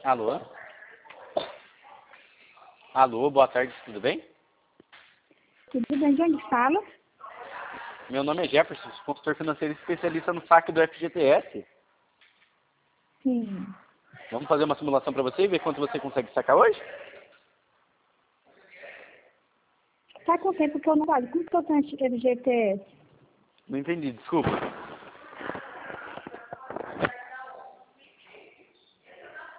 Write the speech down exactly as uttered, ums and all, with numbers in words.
Alô? Alô, boa tarde, tudo bem? Tudo bem, de onde fala? Meu nome é Jefferson, sou consultor financeiro especialista no saque do F G T S. Sim. Vamos fazer uma simulação para você e ver quanto você consegue sacar hoje? Tá com tempo que eu não falo. Como que eu tenho F G T S? Não entendi, desculpa.